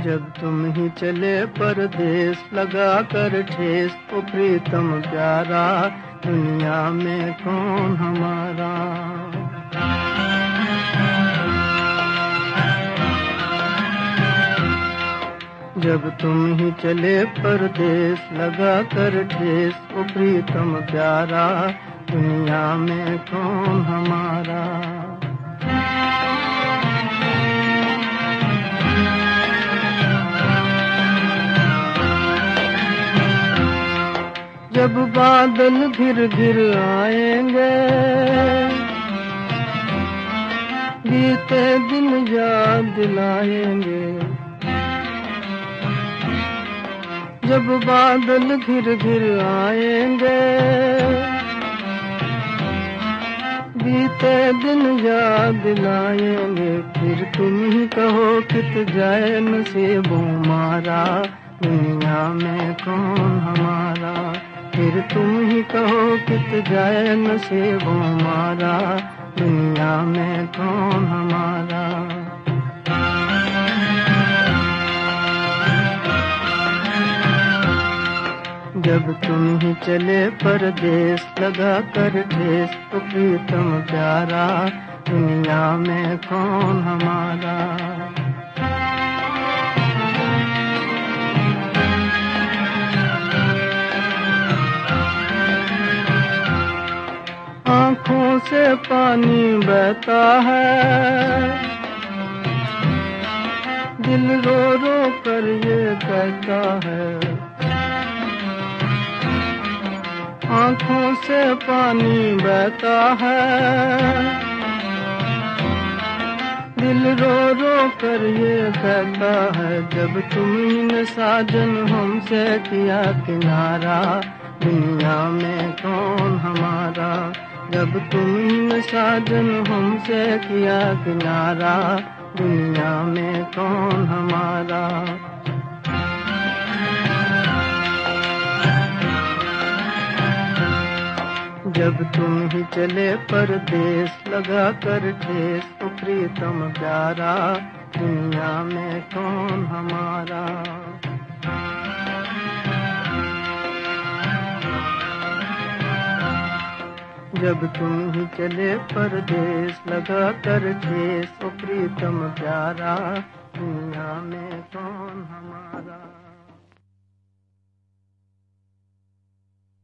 जब तुम ही चले परदेस लगा कर ठेस, ओ प्रीतम प्यारा दुनिया में कौन हमारा। जब तुम ही चले परदेस लगा कर ठेस, ओ प्रीतम प्यारा दुनिया में कौन हमारा। जब बादल घिर घिर आएंगे, बीते दिन याद दिलाएंगे। जब बादल घिर घिर आएंगे, बीते दिन याद दिलाएंगे। फिर तुम ही कहो कित जाए नसीबों मारा, दुनिया में कौन हमारा। फिर तुम ही कहो कित जाए नसीबों मारा, दुनिया में कौन हमारा। जब तुम ही चले परदेस लगा कर ठेस, तो प्रीतम प्यारा दुनिया में कौन हमारा। आँखों से पानी बहता है, दिल रो रो कर ये कहता है। आँखों से पानी बहता है, दिल रो रो कर ये कहता है। जब तुमने साजन हमसे किया किनारा, दुनिया में कौन हमारा। जब तुमने साजन हमसे किया किनारा, दुनिया में कौन हमारा। जब तुम ही चले परदेस लगा कर ठेस, तो प्रीतम प्यारा दुनिया में कौन हमारा। जब तुम ही चले परदेस लगा कर ठेस, ओ प्रीतम प्यारा दुनिया में कौन हमारा।